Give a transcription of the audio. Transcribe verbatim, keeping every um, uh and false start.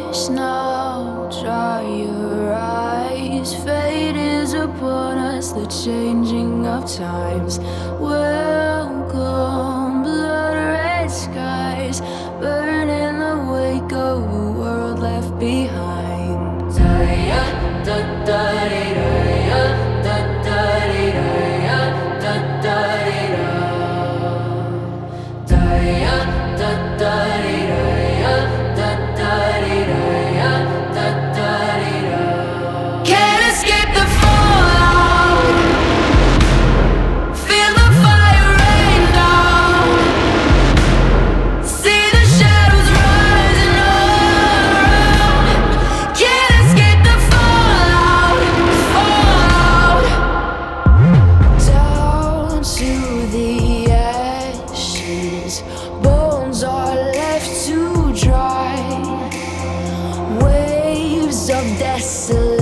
ash now, dry your eyes. Fate is upon us, the changing of times. Welcome, blood red skies, burn in the wake of a world left behind. Da-ya, da-da-dee-da-ya, da-da-dee-da-ya, da-da-dee-da. Da-ya, da-da-dee-da-ya, da-da-dee-da-ya, da-da-dee-da. Can't escape the fallout, feel the fire rain down, see the shadows rising all around. Can't escape the fallout, fallout. Down to the ashes, bones are left to dry. Waves of desolation